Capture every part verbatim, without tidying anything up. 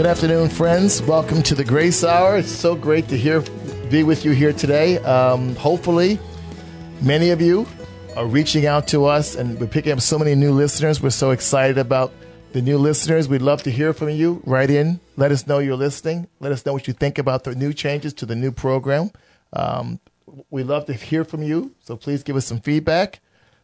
Good afternoon, friends. Welcome to the Grace Hour. It's so great to hear, be with you here today. Um, hopefully, many of you are reaching out to us, and we're picking up so many new listeners. We're so excited about the new listeners. We'd love to hear from you. Write in. Let us know you're listening. Let us know what you think about the new changes to the new program. Um, we'd love to hear from you, so please give us some feedback.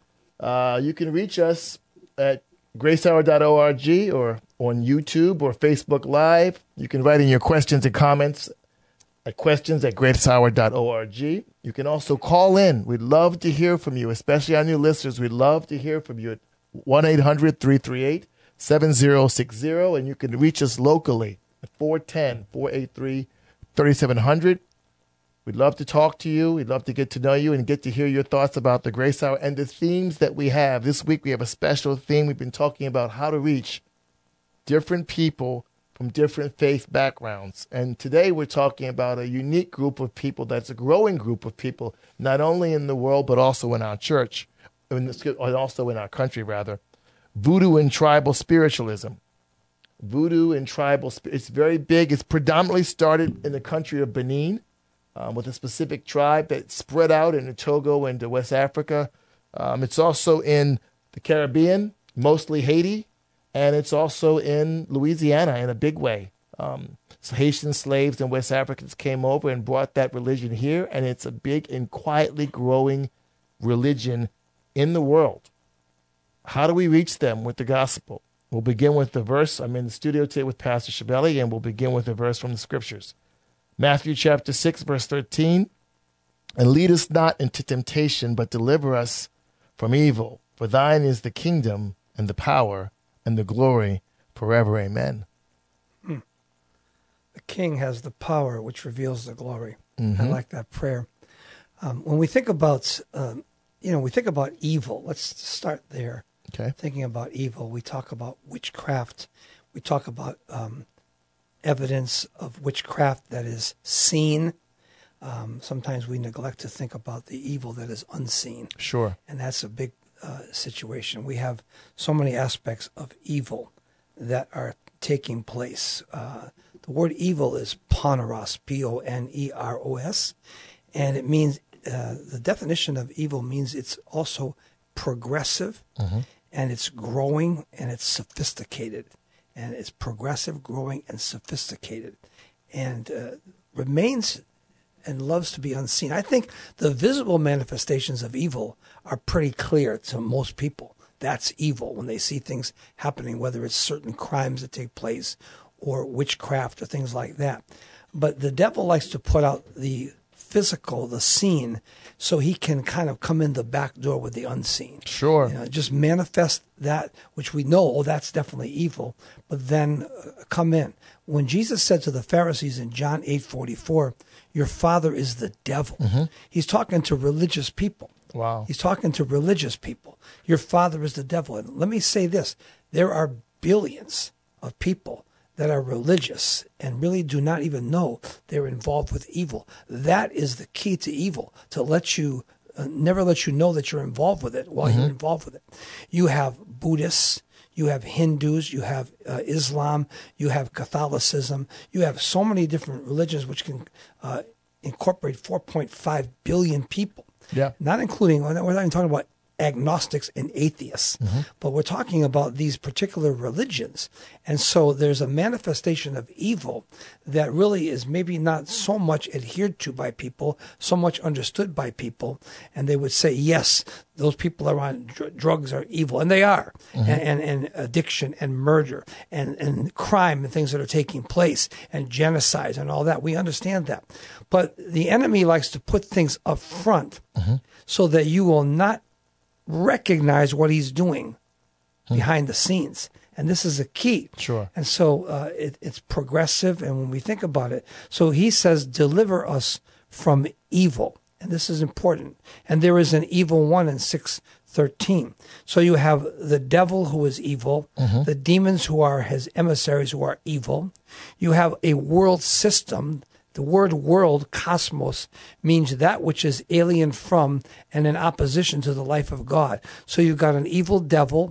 Uh, you can reach us at grace hour dot org or on YouTube or Facebook Live. You can write in your questions and comments at questions at grace hour dot org. You can also call in. We'd love to hear from you, especially our new listeners. We'd love to hear from you at one eight hundred three three eight seven zero six zero, and you can reach us locally at four one zero, four eight three, three seven zero zero. We'd love to talk to you. We'd love to get to know you and get to hear your thoughts about the Grace Hour and the themes that we have. This week we have a special theme. We've been talking about how to reach different people from different faith backgrounds. And today we're talking about a unique group of people that's a growing group of people, not only in the world, but also in our church, and also in our country, rather. Voodoo and tribal spiritualism. Voodoo and tribal, it's very big. It's predominantly started in the country of Benin, um, with a specific tribe that spread out into Togo and to West Africa. Um, it's also in the Caribbean, mostly Haiti, and it's also in Louisiana in a big way. Um, so Haitian slaves and West Africans came over and brought that religion here, and it's a big and quietly growing religion in the world. How do we reach them with the gospel? We'll begin with the verse. I'm in the studio today with Pastor Shabeli, and we'll begin with a verse from the scriptures. Matthew chapter six, verse thirteen. And lead us not into temptation, but deliver us from evil. For thine is the kingdom and the power and the glory forever. Amen. Hmm. The King has the power which reveals the glory. Mm-hmm. I like that prayer. Um, when we think about, um, you know, we think about evil. Let's start there. Okay. Thinking about evil, we talk about witchcraft. We talk about um, evidence of witchcraft that is seen. Um, sometimes we neglect to think about the evil that is unseen. Sure. And that's a big uh, situation. We have so many aspects of evil that are taking place. Uh, the word evil is poneros, P O N E R O S, and it means, uh, the definition of evil means it's also progressive, mm-hmm. and it's growing, and it's sophisticated. And it's progressive, growing, and sophisticated, and uh, remains and loves to be unseen. I think the visible manifestations of evil are pretty clear to most people. That's evil when they see things happening, whether it's certain crimes that take place or witchcraft or things like that. But the devil likes to put out the physical, the seen, so he can kind of come in the back door with the unseen. Sure. You know, just manifest that which we know, oh, that's definitely evil, but then uh, come in. When Jesus said to the Pharisees in John eight forty-four, your father is the devil, mm-hmm. he's talking to religious people. Wow. He's talking to religious people. Your father is the devil. And let me say this, there are billions of people that are religious and really do not even know they're involved with evil. That is the key to evil, to let you, uh, never let you know that you're involved with it while mm-hmm. you're involved with it. You have Buddhists, you have Hindus, you have uh, Islam, you have Catholicism, you have so many different religions which can uh, incorporate four point five billion people. Yeah. Not including, we're not even talking about agnostics and atheists, mm-hmm. but we're talking about these particular religions. And so there's a manifestation of evil that really is maybe not so much adhered to by people, so much understood by people. And they would say, yes, those people are on dr- drugs are evil. And they are. Mm-hmm. And, and, and addiction and murder and, and crime and things that are taking place and genocide and all that. We understand that. But the enemy likes to put things up front mm-hmm. so that you will not recognize what he's doing hmm. behind the scenes. And this is a key. Sure. And so uh, it, it's progressive. And when we think about it, so he says, deliver us from evil. And this is important. And there is an evil one in six thirteen. So you have the devil who is evil, mm-hmm. the demons who are his emissaries who are evil. You have a world system. The word world, cosmos, means that which is alien from and in opposition to the life of God. So you've got an evil devil,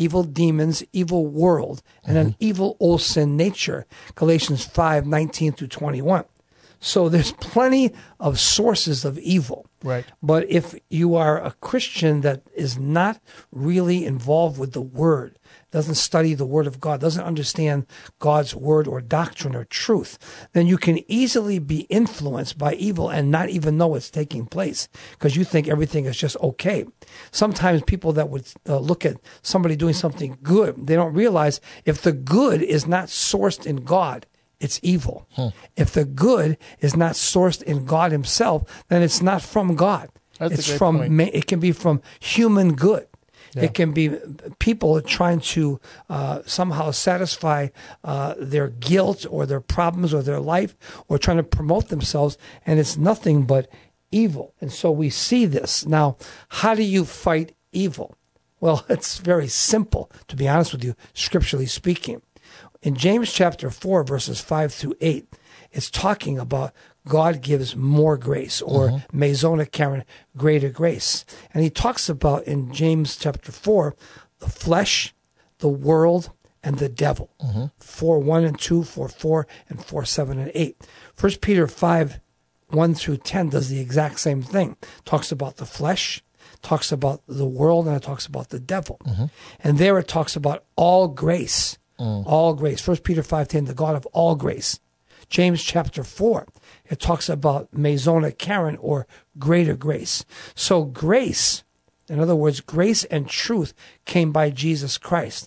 evil demons, evil world, and an evil old sin nature. Galatians five nineteen through twenty-one. So there's plenty of sources of evil. Right. But if you are a Christian that is not really involved with the Word, doesn't study the Word of God, doesn't understand God's Word or doctrine or truth, then you can easily be influenced by evil and not even know it's taking place because you think everything is just okay. Sometimes people that would uh, look at somebody doing something good, they don't realize if the good is not sourced in God, it's evil. Hmm. If the good is not sourced in God himself, then it's not from God. That's it's a great from point. It can be from human good. Yeah. It can be people trying to uh, somehow satisfy uh, their guilt or their problems or their life or trying to promote themselves, and it's nothing but evil. And so we see this. Now, how do you fight evil? Well, it's very simple, to be honest with you, scripturally speaking. In James chapter four, verses five through eight, it's talking about God gives more grace, or mm-hmm. Mezona Karen, greater grace. And he talks about in James chapter four, the flesh, the world, and the devil. Mm-hmm. four one and two, four four, and four seven and eight. First Peter five one through ten does the exact same thing. Talks about the flesh, talks about the world, and it talks about the devil. Mm-hmm. And there it talks about all grace. Mm. All grace. First Peter five ten, the God of all grace. James chapter four, it talks about Mezona Karen, or greater grace. So grace, in other words, grace and truth came by Jesus Christ.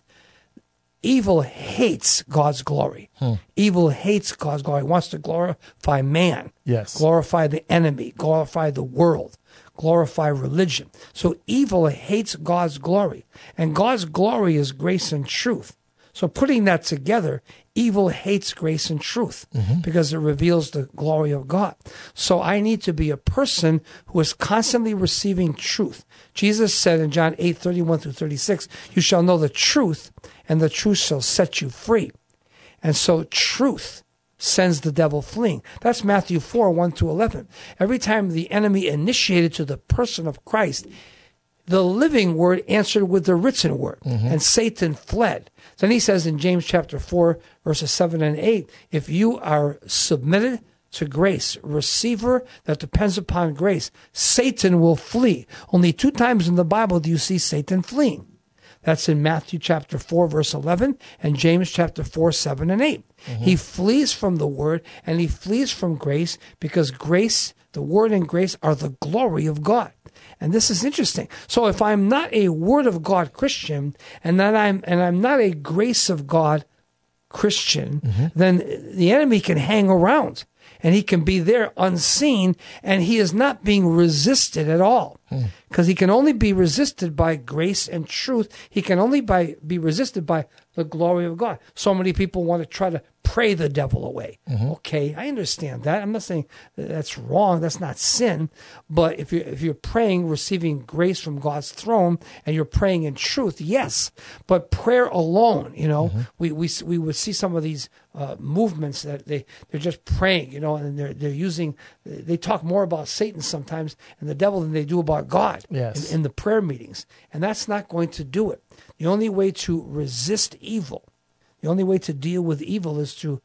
Evil hates God's glory. Hmm. Evil hates God's glory. It wants to glorify man. Yes. Glorify the enemy. Glorify the world. Glorify religion. So evil hates God's glory. And God's glory is grace and truth. So putting that together, evil hates grace and truth mm-hmm. because it reveals the glory of God. So I need to be a person who is constantly receiving truth. Jesus said in John eight thirty-one through thirty-six, you shall know the truth, and the truth shall set you free. And so truth sends the devil fleeing. That's Matthew four, one to eleven. Every time the enemy initiated to the person of Christ, the living word answered with the written word, mm-hmm. and Satan fled. Then he says in James chapter four, verses seven and eight, if you are submitted to grace, receiver that depends upon grace, Satan will flee. Only two times in the Bible do you see Satan fleeing. That's in Matthew chapter four, verse eleven, and James chapter four, seven and eight. Mm-hmm. He flees from the word, and he flees from grace, because grace, the word and grace, are the glory of God. And this is interesting. So if I'm not a Word of God Christian, and that I'm and I'm not a grace of God Christian, mm-hmm. then the enemy can hang around, and he can be there unseen, and he is not being resisted at all. Because mm. he can only be resisted by grace and truth. He can only by, be resisted by the glory of God. So many people want to try to pray the devil away. Mm-hmm. Okay, I understand that. I'm not saying that's wrong. That's not sin. But if you're, if you're praying, receiving grace from God's throne, and you're praying in truth, yes. But prayer alone, you know, mm-hmm. we, we we would see some of these uh, movements that they, they're just praying, you know, and they're, they're using, they talk more about Satan sometimes and the devil than they do about God yes. in, in the prayer meetings. And that's not going to do it. The only way to resist evil, the only way to deal with evil is through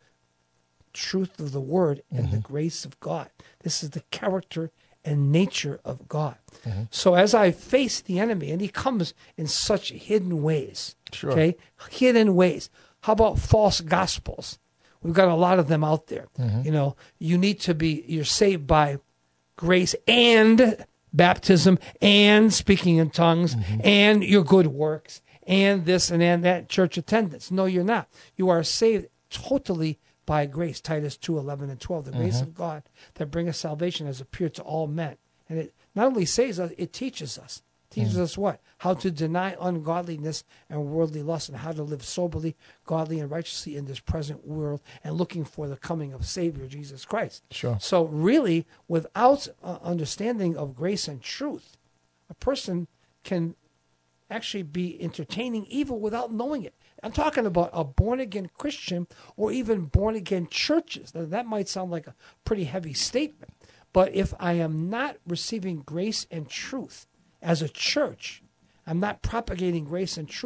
truth of the word and mm-hmm. the grace of God. This is the character and nature of God. Mm-hmm. So as I face the enemy, and he comes in such hidden ways, sure. okay, hidden ways. How about false gospels? We've got a lot of them out there. Mm-hmm. You know, you need to be, you're saved by grace and baptism and speaking in tongues mm-hmm. and your good works and this and, and that church attendance. No, you're not. You are saved totally by grace. Titus two, eleven and twelve. The mm-hmm. grace of God that bringeth salvation has appeared to all men. And it not only saves us, it teaches us. Teaches mm. us what? How to deny ungodliness and worldly lust, and how to live soberly, godly, and righteously in this present world, and looking for the coming of Savior Jesus Christ. Sure. So really, without uh, understanding of grace and truth, a person can actually be entertaining evil without knowing it. I'm talking about a born-again Christian or even born-again churches. Now, that might sound like a pretty heavy statement, but if I am not receiving grace and truth as a church, I'm not propagating grace and truth,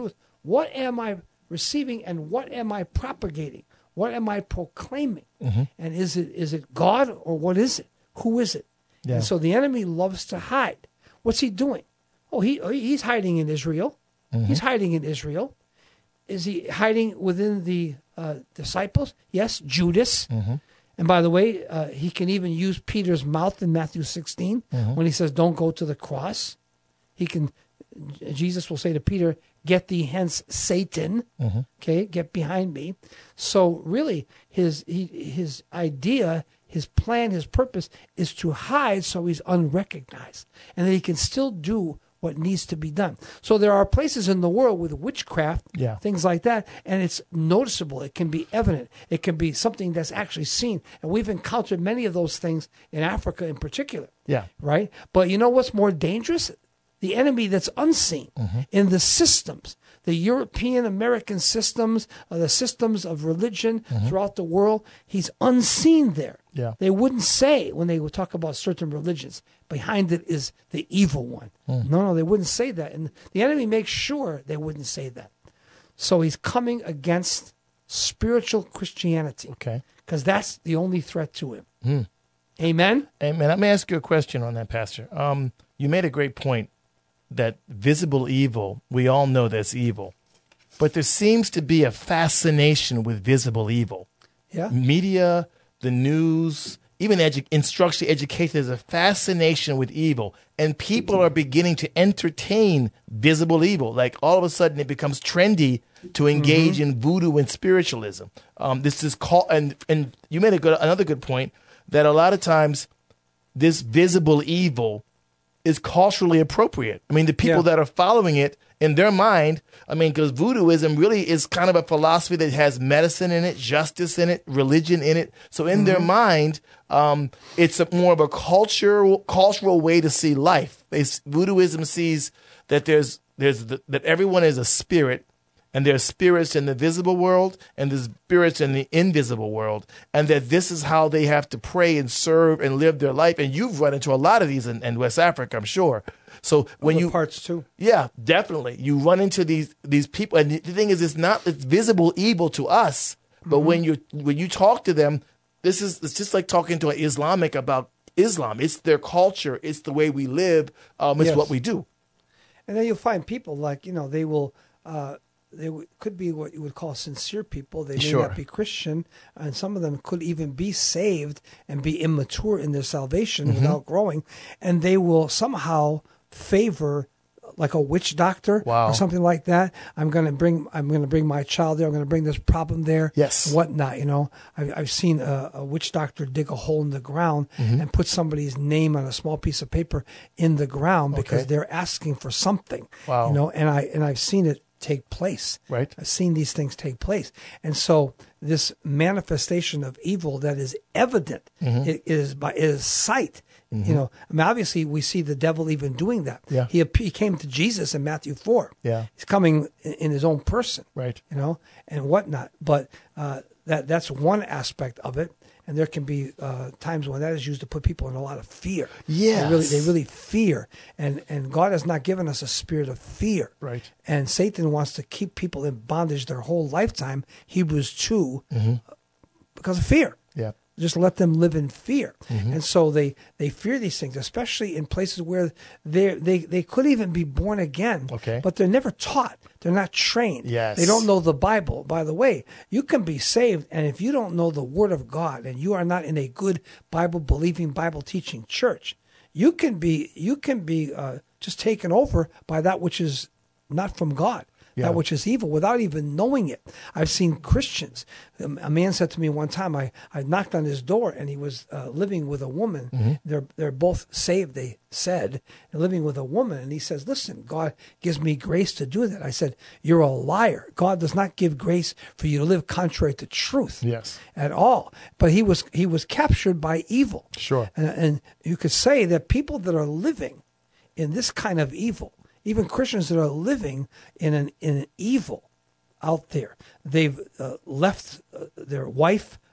What am I receiving and what am I propagating? What am I proclaiming? Mm-hmm. And is it is it God or what is it? Who is it? Yeah. And so the enemy loves to hide. What's he doing? Oh, he he's hiding in Israel. Mm-hmm. He's hiding in Israel. Is he hiding within the uh, disciples? Yes, Judas. Mm-hmm. And by the way, uh, he can even use Peter's mouth in Matthew sixteen mm-hmm. when he says, "Don't go to the cross." He can. Jesus will say to Peter, "Get thee hence, Satan." Mm-hmm. Okay, get behind me. So really, his he, his idea, his plan, his purpose is to hide so he's unrecognized, and that he can still do what needs to be done. So there are places in the world with witchcraft, yeah. things like that, and it's noticeable. It can be evident. It can be something that's actually seen. And we've encountered many of those things in Africa in particular. Yeah. Right? But you know what's more dangerous? The enemy that's unseen mm-hmm. in the systems, the European American systems, or the systems of religion mm-hmm. throughout the world, he's unseen there. Yeah. They wouldn't say when they would talk about certain religions, behind it is the evil one. Mm. No, no, they wouldn't say that. And the enemy makes sure they wouldn't say that. So he's coming against spiritual Christianity. Okay. Because that's the only threat to him. Mm. Amen? Amen. Let me ask you a question on that, Pastor. Um, you made a great point that visible evil, we all know that's evil. But there seems to be a fascination with visible evil. Yeah. Media, the news, even edu- instruction, education, there's a fascination with evil. And people are beginning to entertain visible evil. Like all of a sudden it becomes trendy to engage mm-hmm. in voodoo and spiritualism. Um, this is called, and, and you made a good, another good point, that a lot of times this visible evil is culturally appropriate. I mean, the people yeah. that are following it, in their mind, I mean, because voodooism really is kind of a philosophy that has medicine in it, justice in it, religion in it. So in mm-hmm. their mind, um, it's a, more of a cultural cultural way to see life. They, voodooism sees that there's there's the, that everyone is a spirit, and there's spirits in the visible world and there's spirits in the invisible world, and that this is how they have to pray and serve and live their life. And you've run into a lot of these in, in West Africa, I'm sure. So when Other you parts too, yeah, definitely, you run into these these people, and the thing is, it's not it's visible evil to us, but mm-hmm. when you when you talk to them, this is it's just like talking to an Islamic about Islam. It's their culture, it's the way we live, um, it's yes. what we do. And then you'll find people like you know they will. Uh, They w- could be what you would call sincere people. They may sure. not be Christian, and some of them could even be saved and be immature in their salvation mm-hmm. without growing, and they will somehow favor like a witch doctor wow. or something like that. I'm going to bring I'm going to bring my child there. I'm going to bring this problem there. Yes, and whatnot. You know, I've, I've seen a, a witch doctor dig a hole in the ground mm-hmm. and put somebody's name on a small piece of paper in the ground because okay. they're asking for something. Wow. You know, and I and I've seen it take place. Right. I've seen these things take place. And so this manifestation of evil that is evident mm-hmm. it is by is sight. Mm-hmm. You know, I mean, obviously we see the devil even doing that. Yeah. He, he came to Jesus in Matthew four. Yeah. He's coming in, in his own person. Right. You know, and whatnot. But uh, that that's one aspect of it. And there can be uh, times when that is used to put people in a lot of fear. Yes. They really, they really fear. And and God has not given us a spirit of fear. Right. And Satan wants to keep people in bondage their whole lifetime, Hebrews two, mm-hmm. because of fear. Yeah. Just let them live in fear. Mm-hmm. And so they, they fear these things, especially in places where they they they could even be born again, okay. but they're never taught. They're not trained. Yes. They don't know the Bible. By the way, you can be saved, and if you don't know the Word of God and you are not in a good Bible-believing, Bible-teaching church, you can be you can be uh, just taken over by that which is not from God. Yeah. That which is evil without even knowing it. I've seen Christians. A man said to me one time, I, I knocked on his door and he was uh, living with a woman. Mm-hmm. They're they're both saved, they said, and living with a woman. And he says, listen, God gives me grace to do that. I said, you're a liar. God does not give grace for you to live contrary to truth yes. at all. But he was he was captured by evil. Sure. And, and you could say that people that are living in this kind of evil, even Christians that are living in an in an evil out there, they've uh, left uh, their wife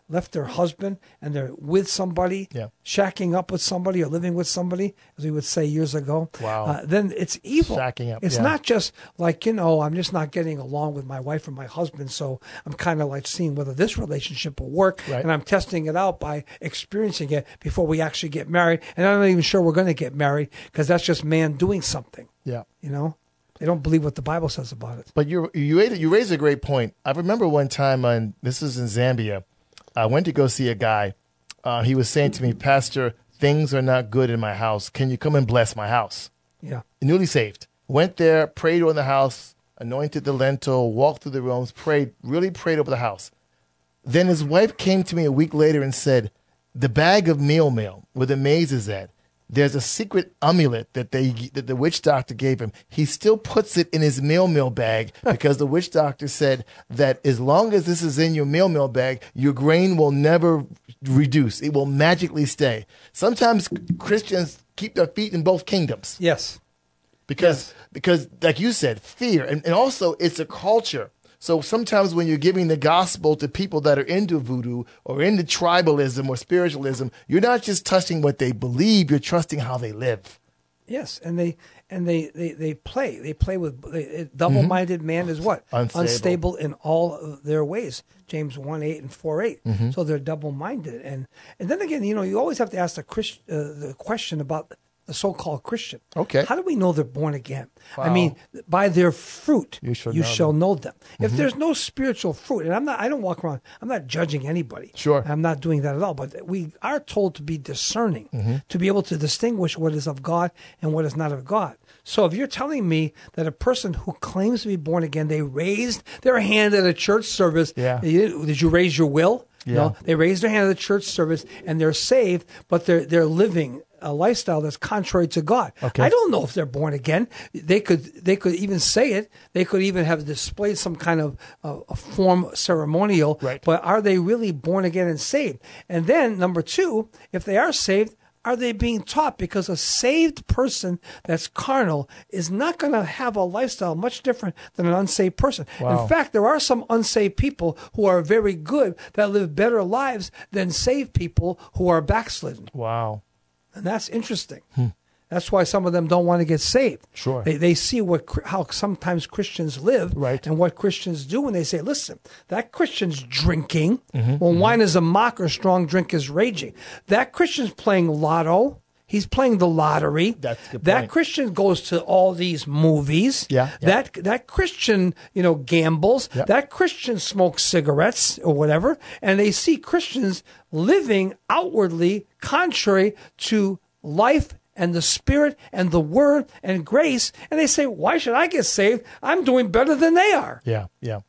left their husband and they're with somebody, Yeah. shacking up with somebody or living with somebody, as we would say years ago, Wow. uh, then it's evil. Shacking up, It's yeah. not just like, you know, I'm just not getting along with my wife or my husband, so I'm kind of like seeing whether this relationship will work, Right. and I'm testing it out by experiencing it before we actually get married. And I'm not even sure we're going to get married because that's just man doing something, Yeah. you know? They don't believe what the Bible says about it. But you you raised, you raised a great point. I remember one time, on, this was in Zambia, I went to go see a guy. Uh, he was saying to me, Pastor, things are not good in my house. Can you come and bless my house? Yeah. Newly saved. Went there, prayed on the house, anointed the lintel, walked through the rooms, prayed, really prayed over the house. Then his wife came to me a week later and said, the bag of meal meal where the maize is at, there's a secret amulet that they that the witch doctor gave him. He still puts it in his meal meal bag because the witch doctor said that as long as this is in your meal meal bag, your grain will never reduce. It will magically stay. Sometimes Christians keep their feet in both kingdoms Yes. because Yes. because like you said, fear, and, and also it's a culture. So sometimes when you're giving the gospel to people that are into voodoo or into tribalism or spiritualism, you're not just touching what they believe, you're trusting how they live. Yes, and they and they, they, they play. They play with they, double-minded man is what? Unstable. Unstable in all of their ways. James one eight and four eight. Mm-hmm. So they're double-minded, and and then again, you know, you always have to ask the Christ, uh, the question about the so-called Christian. Okay. How do we know they're born again? I Wow. mean, by their fruit You shall you know shall them. know them. If there's no spiritual fruit, and I'm not, I don't walk around, I'm not judging anybody. Sure. I'm not doing that at all. But we are told to be discerning, Mm-hmm. to be able to distinguish what is of God and what is not of God. So if you're telling me that a person who claims to be born again, they raised their hand at a church service, Yeah. you- did you raise your will? Yeah. No, they raised their hand at a church service and they're saved, but they're they're living a lifestyle that's contrary to God. Okay. I don't know if they're born again. They could they could even say it. They could even have displayed some kind of uh, a form ceremonial. Right. But are they really born again and saved? And then number two, if they are saved, are they being taught? Because a saved person that's carnal is not going to have a lifestyle much different than an unsaved person. Wow. In fact, there are some unsaved people who are very good that live better lives than saved people who are backslidden. Wow. And that's interesting. That's why some of them don't want to get saved. Sure. They, they see what Chri- how sometimes Christians live Right. and what Christians do, and they say, listen, that Christian's drinking. Mm-hmm, When wine is a mocker, strong drink is raging. That Christian's playing lotto. He's playing the lottery. That's a good that point. Christian goes to all these movies. Yeah, yeah. That that Christian, you know, gambles. Yeah. That Christian smokes cigarettes or whatever. And they see Christians living outwardly contrary to life and the Spirit and the Word and grace. And they say, why should I get saved? I'm doing better than they are. Yeah, yeah.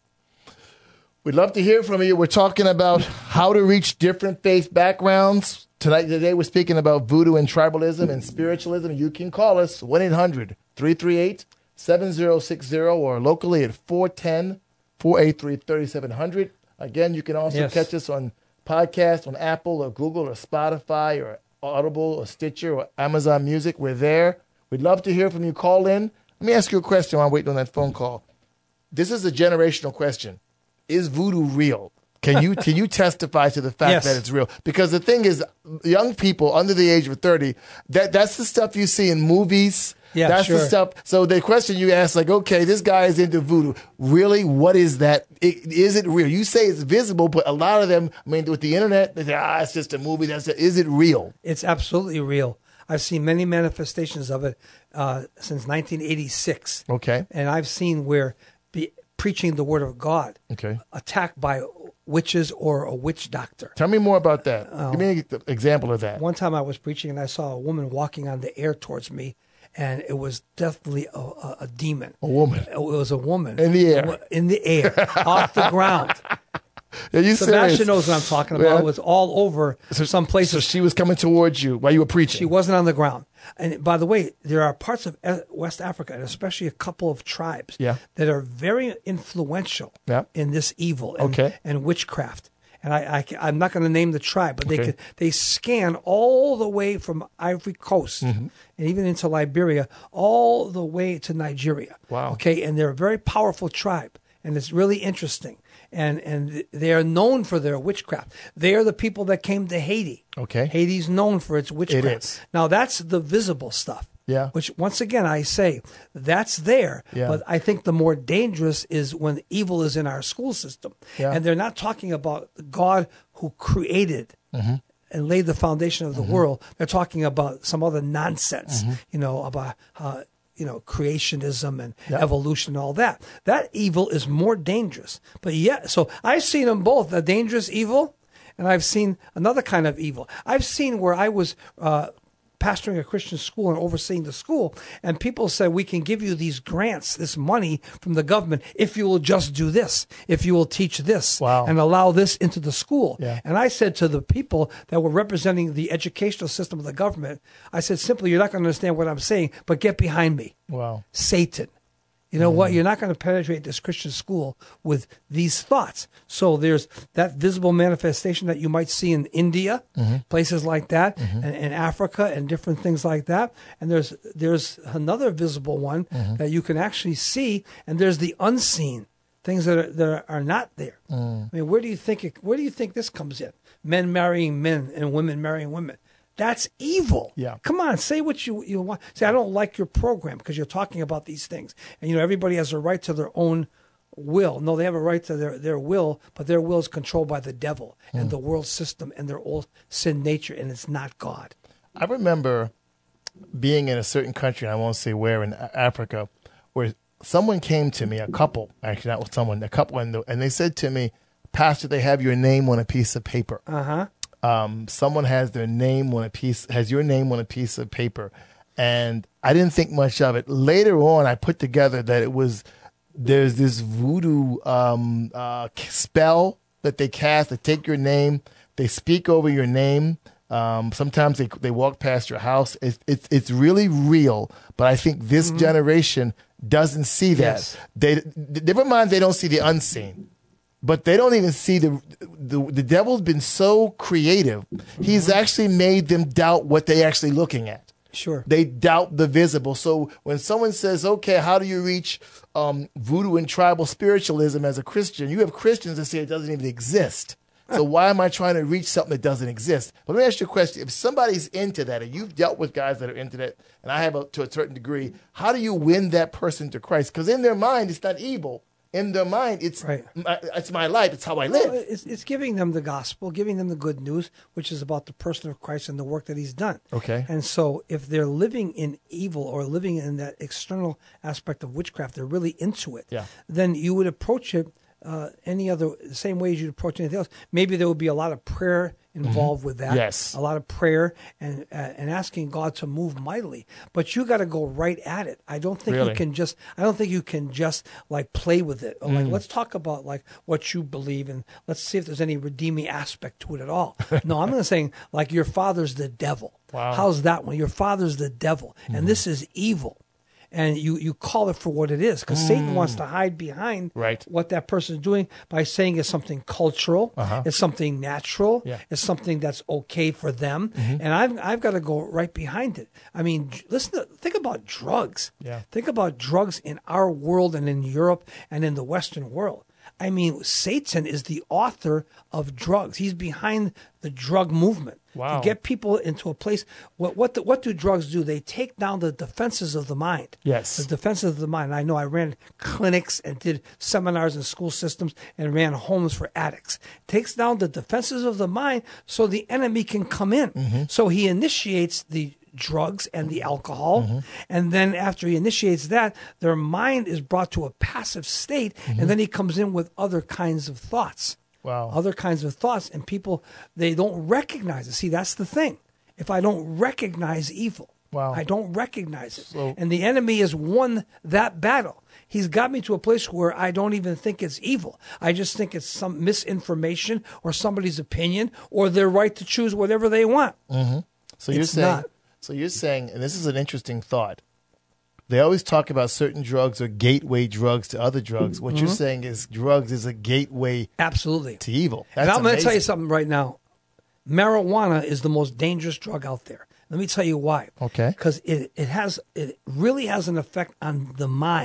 We'd love to hear from you. We're talking about how to reach different faith backgrounds. Tonight, today, we're speaking about voodoo and tribalism and spiritualism. You can call us one eight hundred three three eight seven zero six zero or locally at four one zero four eight three three seven zero zero. Again, you can also Yes. catch us on podcast on Apple or Google or Spotify or Audible or Stitcher or Amazon Music. We're there. We'd love to hear from you. Call in. Let me ask you a question while I'm waiting on that phone call. This is a generational question. Is voodoo real? Can you can you testify to the fact Yes. that it's real? Because the thing is, young people under the age of thirty, that that's the stuff you see in movies. Yeah, that's the sure. stuff. So the question you ask, like, okay, this guy is into voodoo. Really, what is that? It, is it real? You say it's visible, but a lot of them, I mean, with the internet, they say, ah, it's just a movie. That's it. Is it real? It's absolutely real. I've seen many manifestations of it uh, since nineteen eighty-six. Okay. And I've seen where be, preaching the word of God Okay. attacked by witches or a witch doctor. Tell me more about that. Oh. Give me an example of that. One time I was preaching and I saw a woman walking on the air towards me, and it was definitely a, a, a demon. A woman. It was a woman. In the air. In the air, off the ground. Are you Sebastian serious? knows what I'm talking about. Yeah. It was all over some places. So she was coming towards you while you were preaching. She wasn't on the ground. And by the way, there are parts of E- West Africa, and especially a couple of tribes, Yeah. that are very influential Yeah. in this evil and, Okay. and witchcraft. And I, I, am not going to name the tribe, but they Okay. could, they scan all the way from Ivory Coast Mm-hmm. and even into Liberia, all the way to Nigeria. Wow. Okay, and they're a very powerful tribe, and it's really interesting. and and they are known for their witchcraft. They are the people that came to Haiti. Okay. Haiti's known for its witchcraft. It is. Now that's the visible stuff. Yeah. Which once again I say that's there, Yeah. but I think the more dangerous is when evil is in our school system, Yeah. and they're not talking about the God who created. Mm-hmm. And laid the foundation of the Mm-hmm. world. They're talking about some other nonsense, Mm-hmm. you know, about uh, you know creationism and Yep. evolution and all that. That evil is more dangerous. But yeah, so I've seen them both: the dangerous evil, and I've seen another kind of evil. I've seen where I was uh, pastoring a Christian school and overseeing the school, and people said, we can give you these grants, this money from the government, if you will just do this, if you will teach this, Wow. and allow this into the school. Yeah. And I said to the people that were representing the educational system of the government, I said, simply, you're not going to understand what I'm saying, but get behind me. Wow. Satan. You know what? You're not going to penetrate this Christian school with these thoughts. So there's that visible manifestation that you might see in India, places like that, and, and Africa, and different things like that. And there's there's another visible one that you can actually see, and there's the unseen things that are, that are not there. I mean, where do you think it, where do you think this comes in? Men marrying men and women marrying women. That's evil. Yeah. Come on, say what you, you want. Say, I don't like your program because you're talking about these things. And, you know, everybody has a right to their own will. No, they have a right to their, their will, but their will is controlled by the devil and the world system and their old sin nature, and it's not God. I remember being in a certain country, and I won't say where, in Africa, where someone came to me, a couple, actually not with someone, a couple, and, the, and they said to me, Pastor, they have your name on a piece of paper. Uh-huh. Um, someone has their name on a piece, has your name on a piece of paper. And I didn't think much of it. Later on, I put together that it was, there's this voodoo um, uh, spell that they cast. They take your name, they speak over your name. Um, sometimes they they walk past your house. It's it's, it's really real. But I think this Mm-hmm. generation doesn't see that. Yes. They never mind. They don't see the unseen. But they don't even see the, the the devil's been so creative. He's actually made them doubt what they're actually looking at. Sure. They doubt the visible. So when someone says, okay, how do you reach um, voodoo and tribal spiritualism as a Christian? You have Christians that say it doesn't even exist. So why am I trying to reach something that doesn't exist? But let me ask you a question. If somebody's into that, and you've dealt with guys that are into that, and I have a, to a certain degree, how do you win that person to Christ? Because in their mind, it's not evil. In their mind, it's Right. my, it's my life. It's how I Well, live. it's, it's giving them the gospel, giving them the good news, which is about the person of Christ and the work that he's done. Okay. And so if they're living in evil or living in that external aspect of witchcraft, they're really into it, Yeah. then you would approach it uh, any other, the same way as you'd approach anything else. Maybe there would be a lot of prayer involved with that. Yes. A lot of prayer and uh, and asking God to move mightily. But you got to go right at it. I don't think Really? you can just, I don't think you can just like play with it. Or like, let's talk about like what you believe and let's see if there's any redeeming aspect to it at all. No, I'm not saying like your father's the devil. Wow. How's that one? Your father's the devil. And this is evil. And you, you call it for what it is because Satan wants to hide behind Right. what that person is doing by saying it's something cultural, Uh-huh. it's something natural, Yeah. it's something that's okay for them, and I've I've got to go right behind it. I mean, j- listen, to, think about drugs. Yeah. Think about drugs in our world and in Europe and in the Western world. I mean, Satan is the author of drugs. He's behind the drug movement. Wow. To get people into a place. What what the, what do drugs do? They take down the defenses of the mind. Yes. The defenses of the mind. I know I ran clinics and did seminars in school systems and ran homes for addicts. Takes down the defenses of the mind so the enemy can come in. Mm-hmm. So he initiates the drugs and the alcohol. Mm-hmm. And then after he initiates that, their mind is brought to a passive state. Mm-hmm. And then he comes in with other kinds of thoughts. Wow. Other kinds of thoughts. And people, they don't recognize it. See, that's the thing. If I don't recognize evil, Wow. I don't recognize it. So- And the enemy has won that battle. He's got me to a place where I don't even think it's evil. I just think it's some misinformation or somebody's opinion or their right to choose whatever they want. So you're It's saying, not. so you're saying, and this is an interesting thought. They always talk about certain drugs are gateway drugs to other drugs. What Mm-hmm. you're saying is drugs is a gateway Absolutely. to evil. And That's I'm going to tell you amazing. something right now. Marijuana is the most dangerous drug out there. Let me tell you why. Okay. Because it, it has it really has an effect on the mind.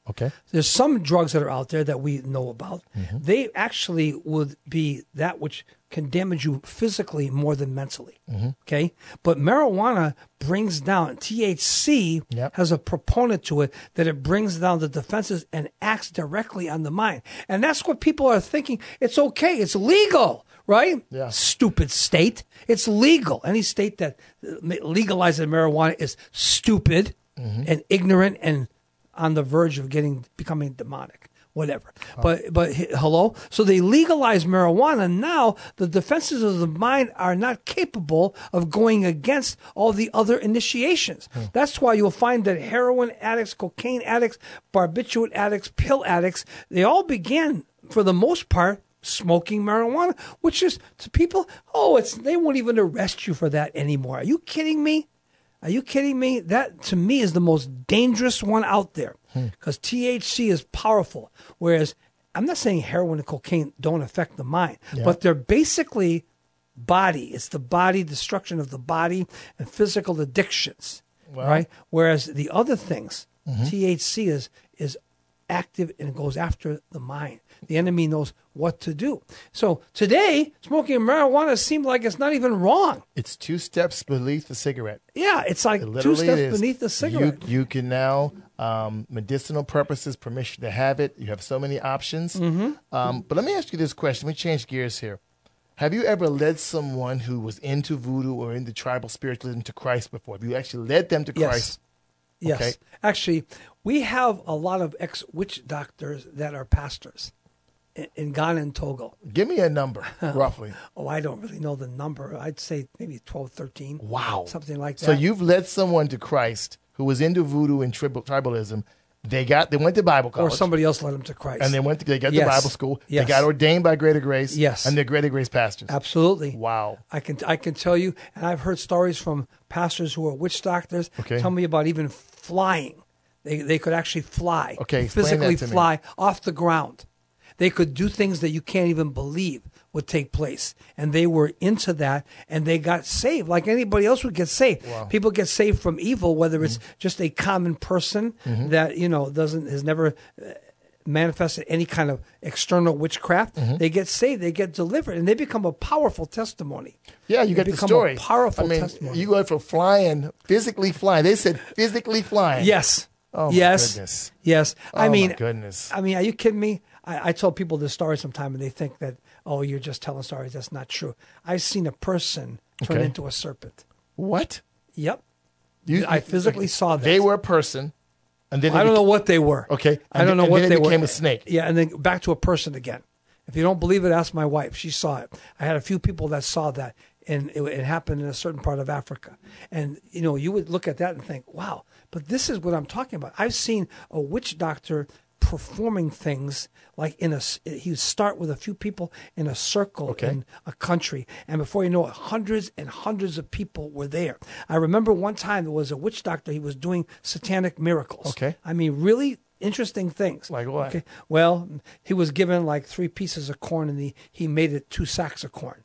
Okay. There's some drugs that are out there that we know about. Mm-hmm. They actually would be that which can damage you physically more than mentally. Mm-hmm. Okay? But marijuana brings down, T H C Yep. has a proponent to it that it brings down the defenses and acts directly on the mind. And that's what people are thinking. It's okay. It's legal, right? Yeah. Stupid state. It's legal. Any state that legalizes marijuana is stupid Mm-hmm. and ignorant and on the verge of getting becoming demonic, whatever. Oh. But but hello, so they legalize marijuana now. The defenses of the mind are not capable of going against all the other initiations. Hmm. That's why you'll find that heroin addicts, cocaine addicts, barbiturate addicts, pill addicts, they all began for the most part smoking marijuana, which is to people. Oh, it's they won't even arrest you for that anymore. Are you kidding me? Are you kidding me? That, to me, is the most dangerous one out there because hmm. T H C is powerful. Whereas I'm not saying heroin and cocaine don't affect the mind, yeah. but they're basically body. It's the body, destruction of the body and physical addictions, well, right? Whereas the other things, mm-hmm. T H C is is active and it goes after the mind. The enemy knows what to do. So today, smoking marijuana seems like it's not even wrong. It's two steps beneath the cigarette. Yeah, it's like it two steps beneath the cigarette. You, you can now, um, medicinal purposes, permission to have it. You have so many options. Mm-hmm. Um, but let me ask you this question. Let me change gears here. Have you ever led someone who was into voodoo or into tribal spiritualism to Christ before? Have you actually led them to Christ? Yes. Okay. Yes. Actually, we have a lot of ex-witch doctors that are pastors in, in Ghana and Togo. Give me a number, roughly. Oh, I don't really know the number. I'd say maybe twelve, thirteen. Wow. Something like that. So you've led someone to Christ who was into voodoo and tribal, tribalism. They got they went to Bible college. Or somebody else led them to Christ. And they went to, they got yes. to Bible school. Yes. They got ordained by Greater Grace. Yes. And they're Greater Grace pastors. Absolutely. Wow. I can I can tell you, and I've heard stories from pastors who are witch doctors okay. tell me about even flying. They they could actually fly. Okay, physically that to fly me. off the ground. They could do things that you can't even believe would take place. And they were into that, and they got saved like anybody else would get saved. Wow. People get saved from evil, whether it's mm-hmm. just a common person mm-hmm. that, you know, doesn't has never manifested any kind of external witchcraft. Mm-hmm. They get saved, they get delivered, and they become a powerful testimony. Yeah, you they get the become story. A powerful I mean, testimony. you go from flying, physically flying. They said physically flying. Yes. Oh, my yes. goodness. Yes. Oh, I mean, my goodness. I mean, are you kidding me? I, I tell people this story sometime, and they think that, oh, you're just telling stories. That's not true. I've seen a person turn okay. into a serpent. What? Yep. You, I physically okay. saw that. They were a person, and then I don't know what they were. Okay. I don't know and what then they it became were. a snake. Yeah, and then back to a person again. If you don't believe it, ask my wife. She saw it. I had a few people that saw that, and it, it happened in a certain part of Africa. And, you know, you would look at that and think, wow, but this is what I'm talking about. I've seen a witch doctor performing things like in a, he would start with a few people in a circle okay. in a country. And before you know it, hundreds and hundreds of people were there. I remember one time there was a witch doctor. He was doing satanic miracles. Okay. I mean, really interesting things. Like what? Okay. Well, he was given like three pieces of corn, and he, he made it two sacks of corn.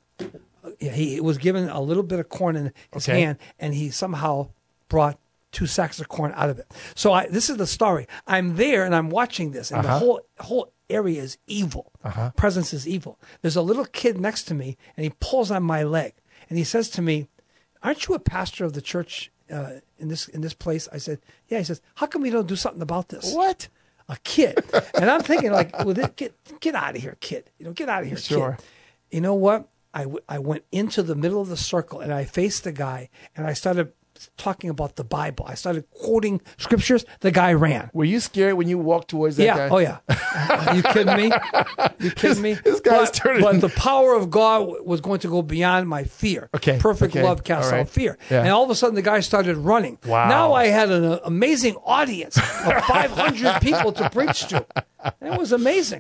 He was given a little bit of corn in his okay. hand, and he somehow brought two sacks of corn out of it. So I, this is the story. I'm there, and I'm watching this, and uh-huh. the whole whole area is evil. Uh-huh. Presence is evil. There's a little kid next to me, and he pulls on my leg, and he says to me, "Aren't you a pastor of the church uh, in this in this place?" I said, "Yeah." He says, "How come we don't do something about this?" What? A kid. And I'm thinking, like, well, get get out of here, kid. You know, get out of here, sure. kid. You know what? I, w- I went into the middle of the circle, and I faced the guy, and I started talking about the Bible. I started quoting scriptures. The guy ran. Were you scared when you walked towards that yeah. guy? Oh, yeah. Are you kidding me? You kidding me? This guy's but, turning. But the power of God was going to go beyond my fear. Okay. Perfect okay. love casts right. out fear. Yeah. And all of a sudden, the guy started running. Wow. Now I had an uh, amazing audience of five hundred people to preach to. And it was amazing.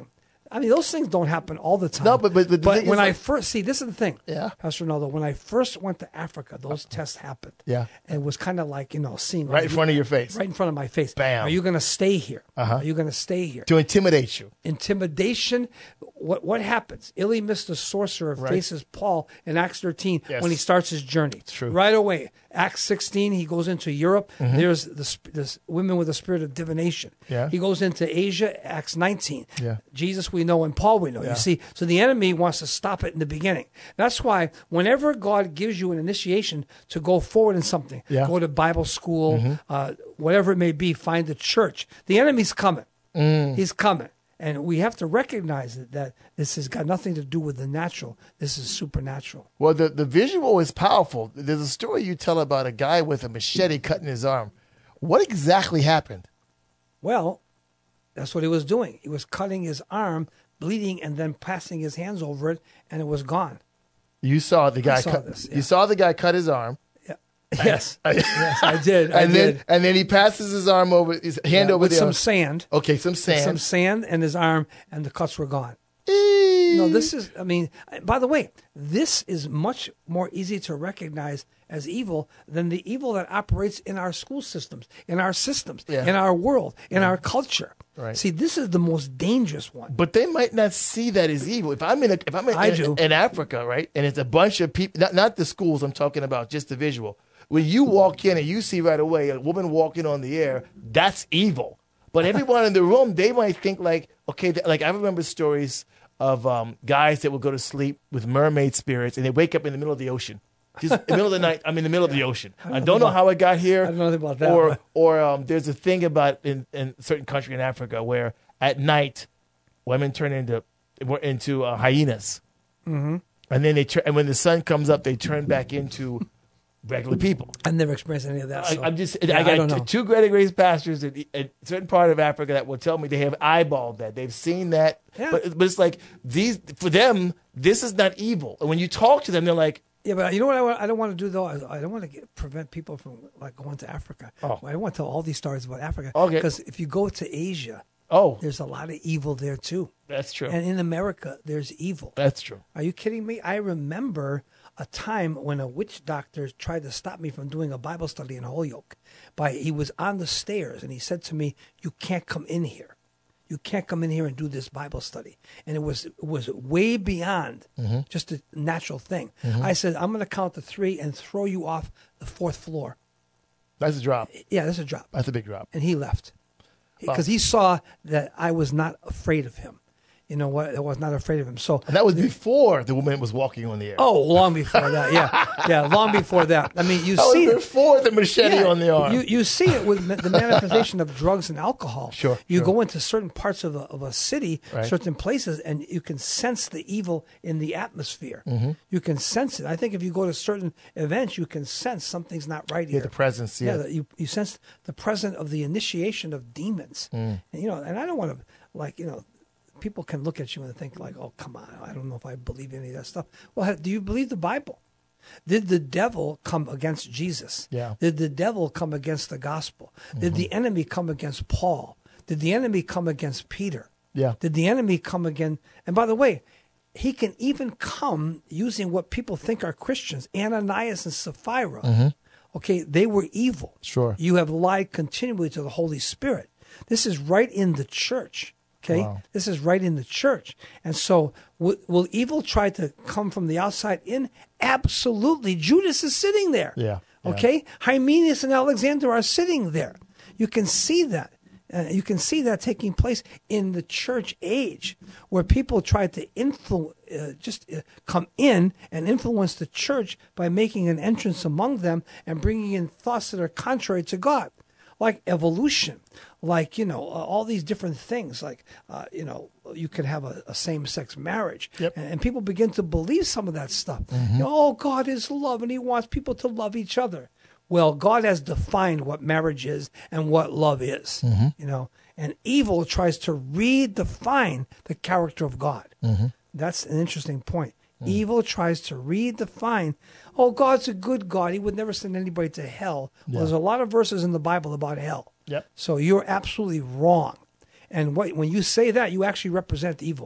I mean, those things don't happen all the time. No, but- but- but the thing when is, I like- first see, this is the thing, Yeah. Pastor Ronaldo. When I first went to Africa, those tests happened. Yeah. and it was kind of like you know seeing Right in are you- front of your face. right in front of my face. Bam. Are you going to stay here? Uh-huh. Are you going to stay here? To intimidate you. Intimidation. What what happens? Ilimus the sorcerer Right. faces Paul in Acts thirteen Yes. when he starts his journey. True. Right away. Acts sixteen, he goes into Europe. There's the, sp- the s- women with the spirit of divination. Yeah. He goes into Asia. Acts nineteen. Yeah. Jesus we know and Paul we know. Yeah. You see, so the enemy wants to stop it in the beginning. That's why whenever God gives you an initiation to go forward in something, Yeah. go to Bible school, uh, whatever it may be, find the church. The enemy's coming. He's coming. And we have to recognize that, that this has got nothing to do with the natural. This is supernatural. Well, the, the visual is powerful. There's a story you tell about a guy with a machete cutting his arm. What exactly happened? Well, that's what he was doing. He was cutting his arm, bleeding, and then passing his hands over it, and it was gone. You saw the guy saw cut. this, You yeah. saw the guy cut his arm, Yeah. Yes. yes, I did. I and did. then and then he passes his arm over his hand Yeah, over with the some arm. sand. Okay, some sand. Some sand in his arm, and the cuts were gone. Eee. No, this is, I mean, by the way, this is much more easy to recognize as evil than the evil that operates in our school systems, in our systems, Yeah. in our world, in our culture. Right. See, this is the most dangerous one. But they might not see that as evil. If I'm in, a, if I'm in, I in, do. in Africa, right, and it's a bunch of people, not, not the schools I'm talking about, just the visual. When you walk in and you see right away a woman walking on the air, that's evil. But everyone in the room, they might think like, okay, th- like I remember stories of um, guys that would go to sleep with mermaid spirits and they wake up in the middle of the ocean. Just in the middle of the night, I'm in the middle of the ocean. I don't know how it got here. I don't know anything about that, Or, but- or um, there's a thing about in, in a certain country in Africa where at night women turn into into uh, hyenas, mm-hmm. and then they turn, and when the sun comes up, they turn back into regular people. I've never experienced any of that. So. I, I'm just Yeah, I got don't t- know. two Greater Grace pastors in a certain part of Africa that will tell me they have eyeballed that, they've seen that, Yeah. but but it's like these for them this is not evil. And when you talk to them, they're like, Yeah, but you know what I, want, I don't want to do though. I, I don't want to get, prevent people from like going to Africa. Oh. I don't want to tell all these stories about Africa. Okay. Because if you go to Asia, oh, there's a lot of evil there too. that's true. And in America, there's evil. That's true. Are you kidding me? I remember a time when a witch doctor tried to stop me from doing a Bible study in Holyoke. By he was on the stairs and he said to me, "You can't come in here. You can't come in here and do this Bible study." And it was it was way beyond just a natural thing. I said, "I'm going to count to three and throw you off the fourth floor." That's a drop. Yeah, that's a drop. That's a big drop. And he left because he saw that I was not afraid of him. You know what? I was not afraid of him. So And that was before the woman was walking on the air. Oh, long before that, yeah, yeah, long before that. I mean, you that see was it before the machete yeah, on the arm. You you see it with ma- the manifestation of drugs and alcohol. Sure, you sure. go into certain parts of a, of a city, Right. certain places, and you can sense the evil in the atmosphere. Mm-hmm. You can sense it. I think if you go to certain events, you can sense something's not right yeah, here. the presence. Yeah. Yeah, that you you sense the presence of the initiation of demons. Mm. And, you know, and I don't want to like you know. People can look at you and think like, "Oh, come on! I don't know if I believe any of that stuff." Well, do you believe the Bible? Did the devil come against Jesus? Yeah. Did the devil come against the gospel? Did the enemy come against Paul? Did the enemy come against Peter? Yeah. Did the enemy come again? And by the way, he can even come using what people think are Christians, Ananias and Sapphira. Okay, they were evil. Sure. You have lied continually to the Holy Spirit. This is right in the church. Okay, Wow. this is right in the church. And so, will, will evil try to come from the outside in? Absolutely. Judas is sitting there. Yeah, yeah. Okay, Hymenaeus and Alexander are sitting there. You can see that. Uh, you can see that taking place in the church age, where people try to influ- uh, just uh, come in and influence the church by making an entrance among them and bringing in thoughts that are contrary to God, like evolution, like, you know, uh, all these different things, like, uh, you know, you could have a, a same-sex marriage. Yep. And, and people begin to believe some of that stuff. You know, oh, God is love and he wants people to love each other. Well, God has defined what marriage is and what love is, you know, and evil tries to redefine the character of God. That's an interesting point. Evil tries to redefine, oh, God's a good God. He would never send anybody to hell. Well, there's a lot of verses in the Bible about hell. Yep. So you're absolutely wrong. And what, when you say that, you actually represent evil.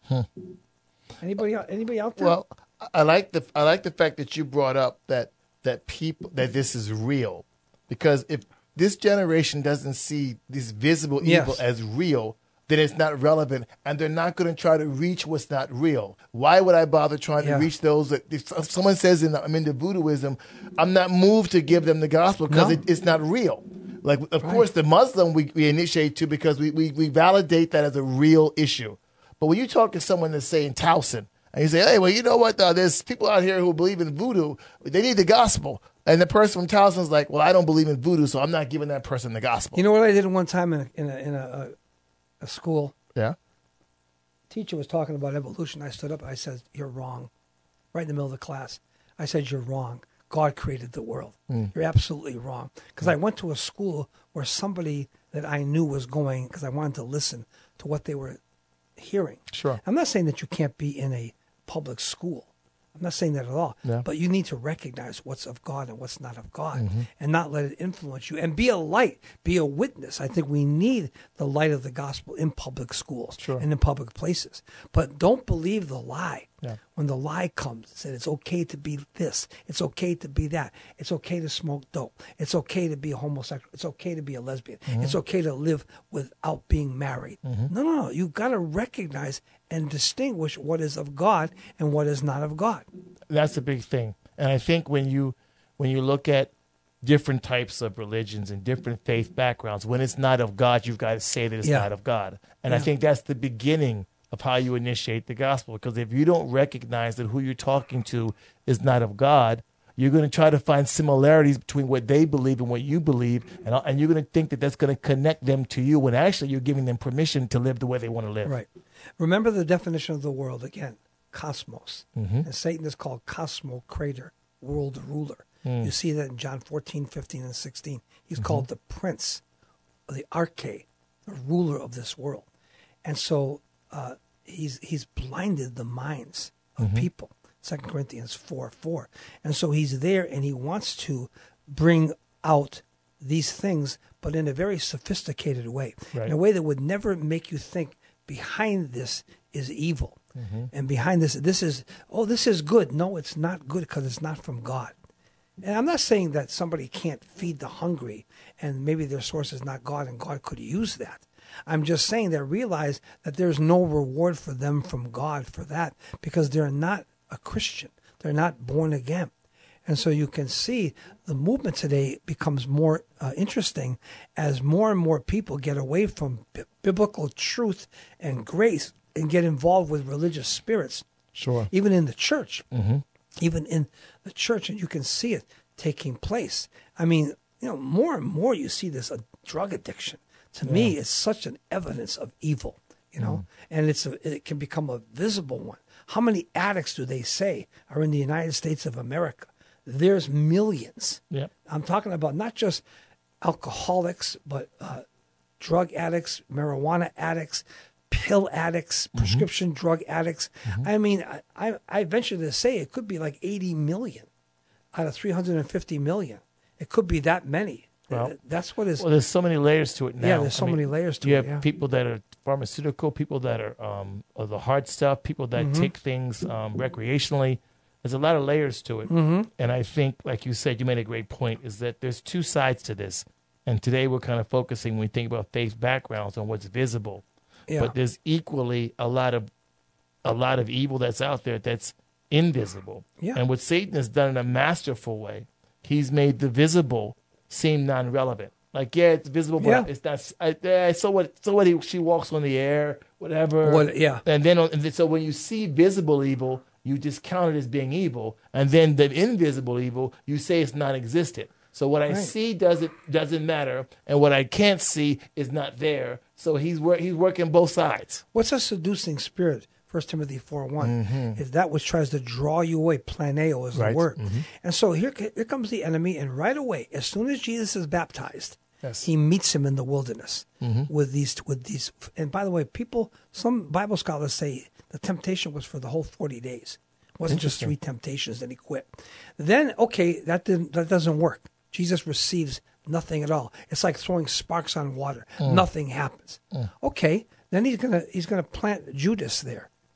Hmm. Anybody out, anybody out there? Well, I like the I like the fact that you brought up that that people that this is real, because if this generation doesn't see this visible evil Yes. as real, then it's not relevant, and they're not going to try to reach what's not real. Why would I bother trying Yeah. to reach those that if someone says in, I'm into voodooism, I'm not moved to give them the gospel because No. it, it's not real. Like, of Right. course, the Muslim we, we initiate to because we, we, we validate that as a real issue. But when you talk to someone that's saying Towson, and you say, hey, well, you know what? Uh, there's people out here who believe in voodoo. They need the gospel. And the person from Towson's like, well, I don't believe in voodoo, so I'm not giving that person the gospel. You know what I did one time in a, in a, in a, a, a school? Yeah. Teacher was talking about evolution. I stood up. I said, you're wrong. Right in the middle of the class. I said, you're wrong. God created the world. Mm. You're absolutely wrong. Because I went to a school where somebody that I knew was going, because I wanted to listen to what they were hearing. Sure. I'm not saying that you can't be in a public school. I'm not saying that at all. Yeah. But you need to recognize what's of God and what's not of God, Mm-hmm. and not let it influence you. And be a light, be a witness. I think we need the light of the gospel in public schools Sure. and in public places. But don't believe the lie. Yeah. When the lie comes and said it's okay to be this, it's okay to be that, it's okay to smoke dope, it's okay to be a homosexual, it's okay to be a lesbian, Mm-hmm. it's okay to live without being married. No, no, no. You've got to recognize and distinguish what is of God and what is not of God. That's a big thing. And I think when you when you look at different types of religions and different faith backgrounds, when it's not of God, you've got to say that it's Yeah. not of God. And I Yeah. think that's the beginning of how you initiate the gospel. Because if you don't recognize that who you're talking to is not of God, you're going to try to find similarities between what they believe and what you believe, and, and you're going to think that that's going to connect them to you when actually you're giving them permission to live the way they want to live. Right. Remember the definition of the world again, cosmos. Mhm. And Satan is called cosmocrator, world ruler. Mm. You see that in John fourteen, fifteen, and sixteen. He's called the prince, or the arche, the ruler of this world. And so uh, he's he's blinded the minds of people. Second Corinthians four, four. And so he's there and he wants to bring out these things, but in a very sophisticated way, Right. in a way that would never make you think behind this is evil. And behind this, this is, oh, this is good. No, it's not good because it's not from God. And I'm not saying that somebody can't feed the hungry and maybe their source is not God and God could use that. I'm just saying that realize that there's no reward for them from God for that because they're not a Christian. They're not born again. And so you can see the movement today becomes more uh, interesting as more and more people get away from b- biblical truth and grace and get involved with religious spirits. Sure. Even in the church. Mm-hmm. Even in the church, and you can see it taking place. I mean, you know, more and more you see this uh, drug addiction. To me, it's such an evidence of evil, you know, and it's a, it can become a visible one. How many addicts do they say are in the United States of America? There's millions. Yep. I'm talking about not just alcoholics, but uh, drug addicts, marijuana addicts, pill addicts, prescription drug addicts. I mean, I, I, I venture to say it could be like eighty million out of three hundred fifty million. It could be that many. Well, That's what is. Well, there's so many layers to it now. Yeah, there's so I mean, many layers to you it, have yeah. people that are pharmaceutical, people that are um, of the hard stuff, people that Mm-hmm. take things um, recreationally. There's a lot of layers to it. Mm-hmm. And I think, like you said, you made a great point, is that there's two sides to this. And today we're kind of focusing, when we think about faith backgrounds, on what's visible. Yeah. But there's equally a lot of a lot of evil that's out there that's invisible. Yeah. And what Satan has done in a masterful way, he's made the visible seem non-relevant. Like, yeah, it's visible, but Yeah. it's not. I, eh, so what? So what? He, she walks on the air, whatever. What- yeah. And then, on, and then, so when you see visible evil, you discount it as being evil, and then the invisible evil, you say it's non-existent. So what I Right. see doesn't doesn't matter, and what I can't see is not there. So he's wor- he's working both sides. What's a seducing spirit? First Timothy four one is that which tries to draw you away. Planeo is the Right. word. Mhm. And so here, here comes the enemy, and right away, as soon as Jesus is baptized, Yes. he meets him in the wilderness with these with these. And by the way, people, some Bible scholars say the temptation was for the whole forty days. It wasn't just Interesting. three temptations, then he quit. Then okay, that didn't that doesn't work. Jesus receives nothing at all. It's like throwing sparks on water. Nothing happens. Okay, then he's gonna he's gonna plant Judas there.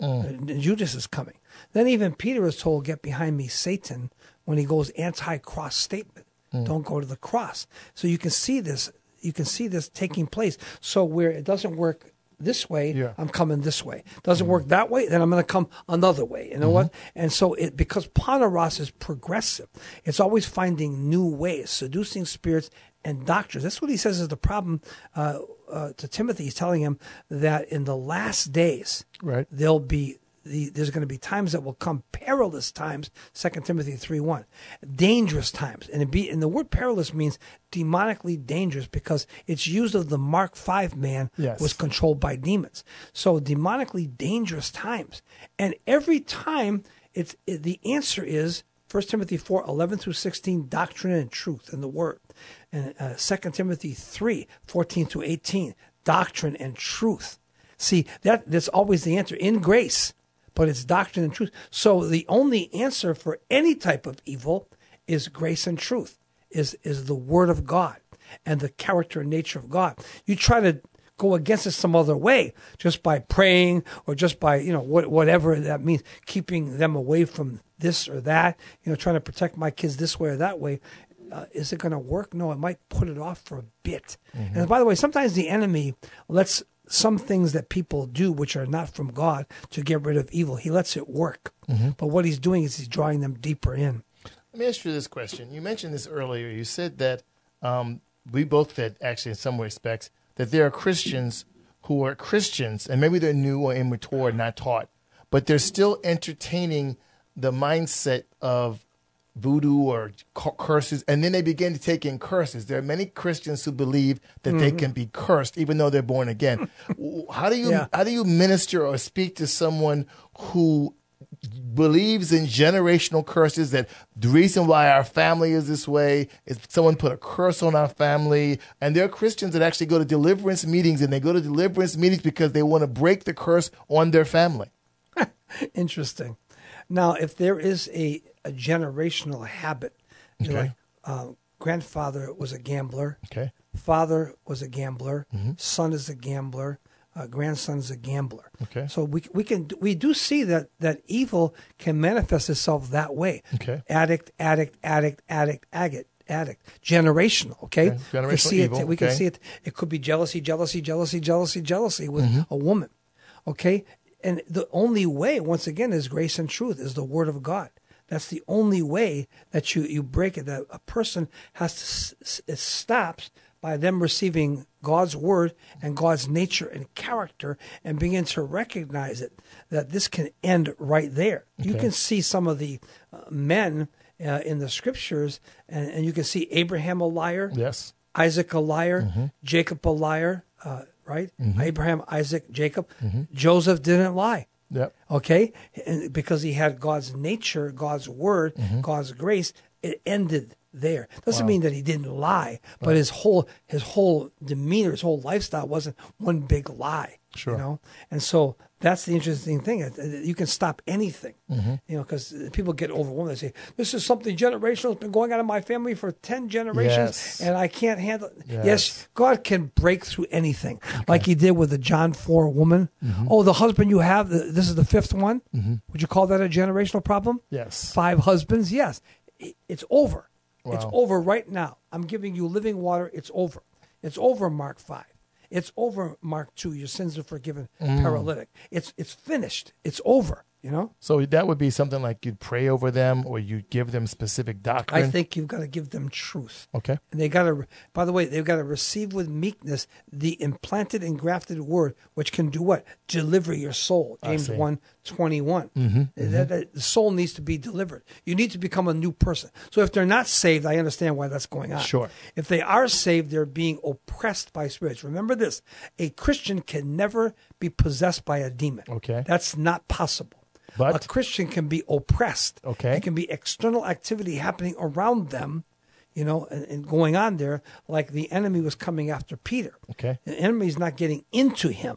Mm. Uh, Judas is coming. Then even Peter is told, get behind me, Satan, when he goes anti-cross statement. Mm. Don't go to the cross. So you can see this. You can see this taking place. So where it doesn't work this way, yeah. I'm coming this way. Doesn't mm-hmm. work that way, then I'm going to come another way. You know mm-hmm. what? And so it because Poneros is progressive, it's always finding new ways, seducing spirits and doctrines. That's what he says is the problem uh, uh, to Timothy. He's telling him that in the last days, right. there'll be the, there's going to be times that will come, perilous times, Second Timothy three one, dangerous times. And, it be, and the word perilous means demonically dangerous because it's used of the Mark five man yes. was controlled by demons. So demonically dangerous times. And every time, it's it, the answer is First Timothy four eleven through sixteen, doctrine and truth in the word. And uh, Second Timothy three fourteen through eighteen, doctrine and truth. See, that that's always the answer in grace. But it's doctrine and truth. So the only answer for any type of evil is grace and truth, is is the word of God and the character and nature of God. You try to go against it some other way, just by praying or just by, you know, what, whatever that means, keeping them away from this or that, you know, trying to protect my kids this way or that way. Uh, is it going to work? No, it might put it off for a bit. Mm-hmm. And by the way, sometimes the enemy lets some things that people do which are not from God to get rid of evil. He lets it work. Mm-hmm. But what he's doing is he's drawing them deeper in. Let me ask you this question. You mentioned this earlier. You said that um, we both said, actually, in some respects, that there are Christians who are Christians, and maybe they're new or immature, not taught, but they're still entertaining the mindset of voodoo or curses, and then they begin to take in curses. There are many Christians who believe that mm-hmm. they can be cursed even though they're born again. How do you yeah. how do you minister or speak to someone who believes in generational curses, that the reason why our family is this way is someone put a curse on our family? And there are Christians that actually go to deliverance meetings, and they go to deliverance meetings because they want to break the curse on their family. Interesting. Now, if there is a, a generational habit, okay. like uh, grandfather was a gambler, okay. father was a gambler, mm-hmm. son is a gambler, uh, grandson is a gambler. Okay. So we we can we do see that that evil can manifest itself that way. Okay. Addict, addict, addict, addict, addict. Addict, generational, okay? okay. Generational we can see evil. It, we okay. can see it. It could be jealousy, jealousy, jealousy, jealousy, jealousy with mm-hmm. a woman, okay? And the only way, once again, is grace and truth, is the word of God. That's the only way that you, you break it. That a person has to, it stops by them receiving God's word and God's nature and character and begin to recognize it, that this can end right there. Okay. You can see some of the uh, men uh, in the scriptures, and, and you can see Abraham a liar, yes, Isaac a liar, mm-hmm. Jacob a liar, uh, right? Mm-hmm. Abraham, Isaac, Jacob. Mm-hmm. Joseph didn't lie. Yep. Okay? And because he had God's nature, God's word, mm-hmm. God's grace, it ended there. Doesn't wow. mean that he didn't lie, but right. his whole his whole demeanor, his whole lifestyle wasn't one big lie. Sure. You know? And so that's the interesting thing. You can stop anything. Mm-hmm. You know, because people get overwhelmed. They say, this is something generational. It's been going on in my family for ten generations, yes. and I can't handle it. Yes. yes, God can break through anything, okay. like he did with the John four woman. Mm-hmm. Oh, the husband you have, this is the fifth one? Mm-hmm. Would you call that a generational problem? Yes. Five husbands? Yes. It's over. Wow. It's over right now. I'm giving you living water. It's over. It's over, Mark five. It's over, Mark two. Your sins are forgiven, mm. paralytic. It's it's finished. It's over, you know? So that would be something like you'd pray over them, or you'd give them specific doctrine? I think you've got to give them truth. Okay. And they got to, by the way, they've got to receive with meekness the implanted and grafted word, which can do what? Deliver your soul. James one twenty-one. Mm-hmm, mm-hmm. That, that, the soul needs to be delivered. You need to become a new person. So if they're not saved, I understand why that's going on. Sure. If they are saved, they're being oppressed by spirits. Remember this, a Christian can never be possessed by a demon. Okay. That's not possible. But a Christian can be oppressed. Okay. It can be external activity happening around them, you know, and, and going on there, like the enemy was coming after Peter. Okay. The enemy's not getting into him.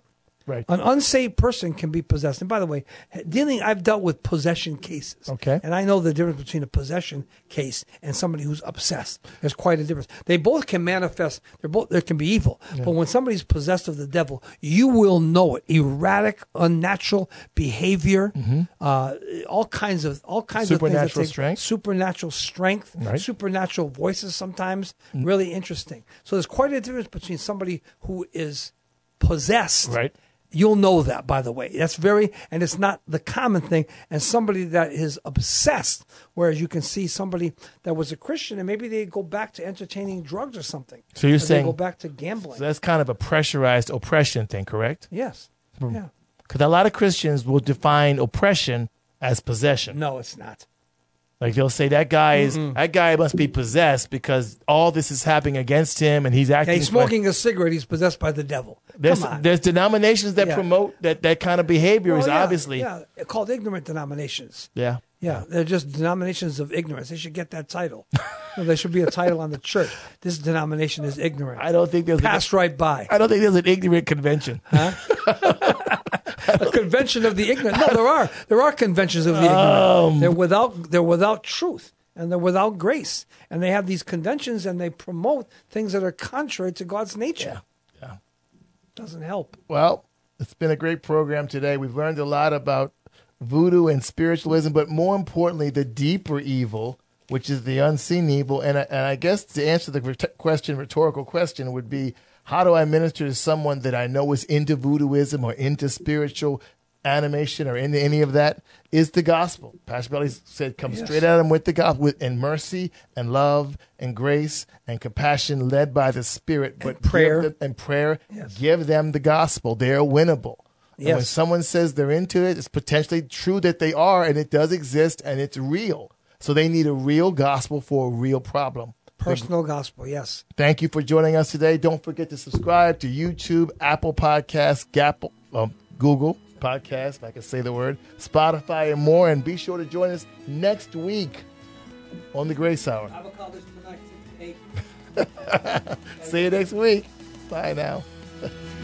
Right. An unsaved person can be possessed. And by the way, dealing, I've dealt with possession cases. Okay. And I know the difference between a possession case and somebody who's obsessed. There's quite a difference. They both can manifest. They're both. There can be evil. Yeah. But when somebody's possessed of the devil, you will know it. Erratic, unnatural behavior, mm-hmm. uh, all kinds of all kinds of things. Supernatural strength. Supernatural strength. Right. Supernatural voices. Sometimes mm-hmm. really interesting. So there's quite a difference between somebody who is possessed. Right. You'll know that, by the way. That's very, and it's not the common thing. And somebody that is obsessed, whereas you can see somebody that was a Christian and maybe they go back to entertaining drugs or something. So you're saying they go back to gambling. So that's kind of a pressurized oppression thing, correct? Yes. Hmm. Yeah. Because a lot of Christians will define oppression as possession. No, it's not. Like they'll say that guy is Mm-mm. that guy must be possessed because all this is happening against him and he's acting. Yeah, he's smoking like, a cigarette. He's possessed by the devil. There's, Come on. there's denominations that yeah. promote that, that kind of behavior well, is yeah, obviously yeah called ignorant denominations. Yeah, yeah, they're just denominations of ignorance. They should get that title. No, there should be a title on the church. This denomination is ignorant. I don't think there's passed a, right by. I don't think there's an ignorant convention. Huh? A convention of the ignorant. No, there are. There are conventions of the ignorant. Um, they're without. They're without truth. And they're without grace. And they have these conventions and they promote things that are contrary to God's nature. Yeah. yeah. Doesn't help. Well, it's been a great program today. We've learned a lot about voodoo and spiritualism, but more importantly, the deeper evil, which is the unseen evil. And I, and I guess to answer the ret- question, rhetorical question would be, how do I minister to someone that I know is into voodooism or into spiritual animation or into any of that? Is the gospel. Pastor Belly said, come yes. straight at him with the gospel, with, in mercy and love and grace and compassion, led by the Spirit, but and prayer them, and prayer. Yes. Give them the gospel. They're winnable. Yes. And when someone says they're into it, it's potentially true that they are, and it does exist, and it's real. So they need a real gospel for a real problem. Personal gospel, yes. Thank you for joining us today. Don't forget to subscribe to YouTube, Apple Podcasts, Gap, um, Google Podcast, if I can say the word, Spotify, and more. And be sure to join us next week on the Grace Hour. I will call this tonight, six to eight. See you next week. Bye now.